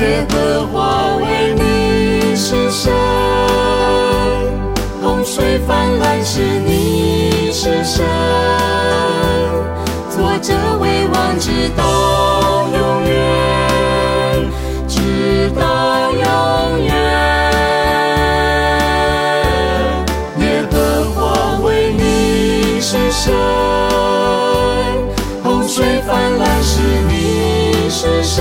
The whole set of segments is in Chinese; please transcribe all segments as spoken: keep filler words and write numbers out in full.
耶和华为你是神，洪水泛滥时你是神，坐着为王直到永远，直到永远。耶和华为你是神，洪水泛滥时你是神，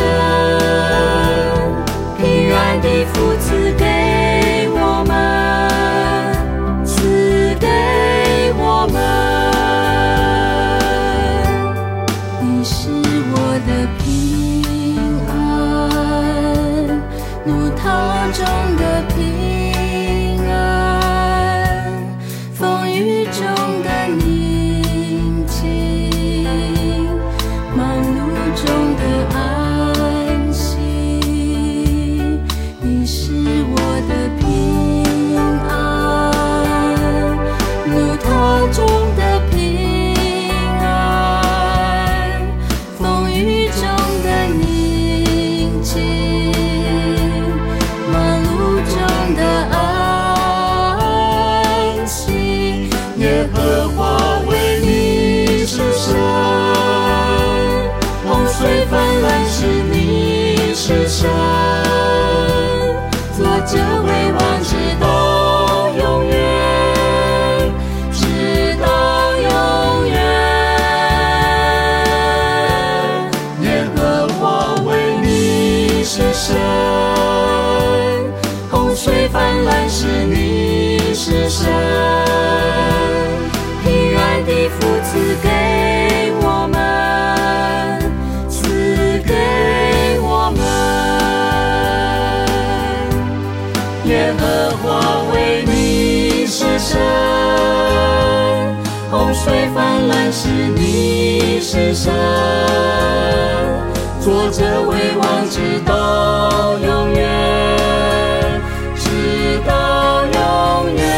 平安的福赐给我们，赐给我们。你是我的平安，怒涛中的平安，风雨中的宁静，忙碌中的安息。你是我的平安，怒涛中的平安，风雨中的宁静，忙碌中的安息。耶和华为你是神，洪水泛滥时你是神，坐着为王直到永远，直到永远。耶和华为你是神，洪水泛滥时你是神，平安的福赐给我们，赐给我们。耶和华为你是神，洪水泛滥时你是神，坐着为王直到永远，直到永远。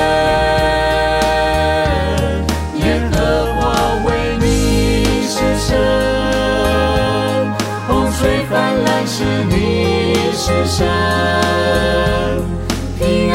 耶和华为你是神，洪水泛滥时你是神，平